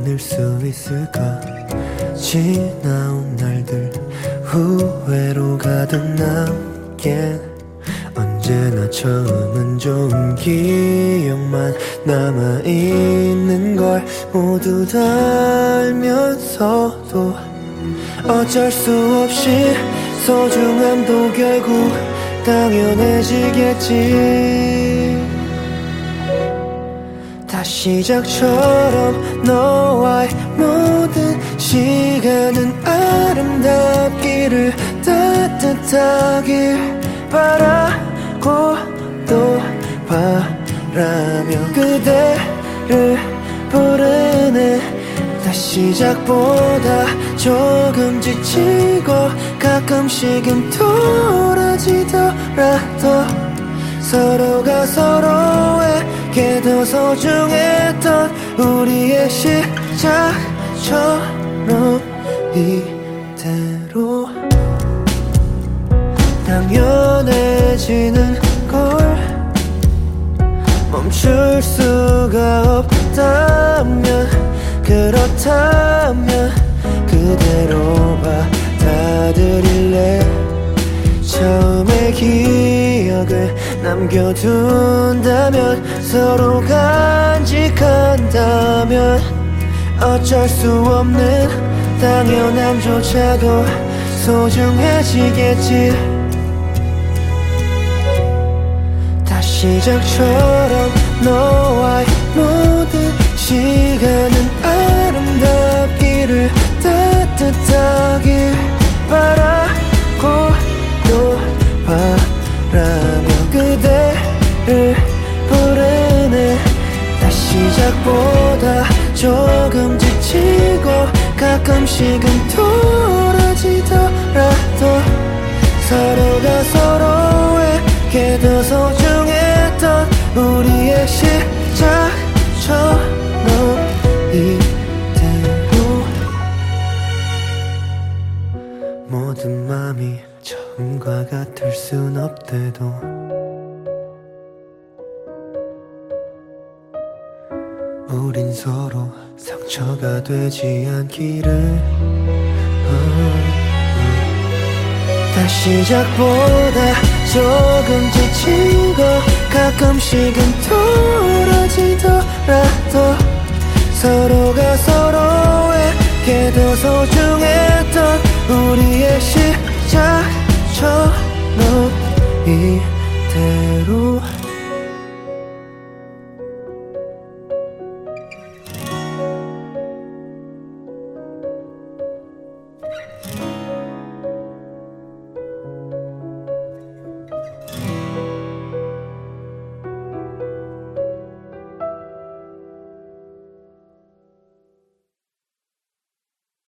끊을 수 있을까. 지나온 날들 후회로 가득 남게 언제나 처음은 좋은 기억만 남아있는 걸 모두 다 알면서도 어쩔 수 없이 소중함도 결국 당연해지겠지. 다시 시작처럼 너와의 모든 시간은 아름답기를 따뜻하길 바라고 또 바라며 그대를 부르네. 다시 시작보다 조금 지치고 가끔씩은 돌아지더라도 서로가 서로에게 더 소중했던 우리의 시작처럼 이대로 당연해지는 걸 멈출 수가 없다면 그렇다면 그대로 받아들일래. 처음의 기억을 남겨둔다면 서로 간직한다면 어쩔 수 없는 당연함조차도 소중해지겠지. 다시 시작처럼 너와의 모든 시간은 아름답기를 따뜻하길 바라고 또 바라며 그대를 부르네. 다시 시작보다 조금 지치고 가끔씩은 돌아지더라도 서로가 서로에게 더 소중했던 우리의 시작처럼 이대로 모든 맘이 처음과 같을 순 없대도 우린 서로 상처가 되지 않기를. 다시 시작보다 조금 지치고 가끔씩은 돌아지더라도 서로가 서로에게 더 소중했던 우리의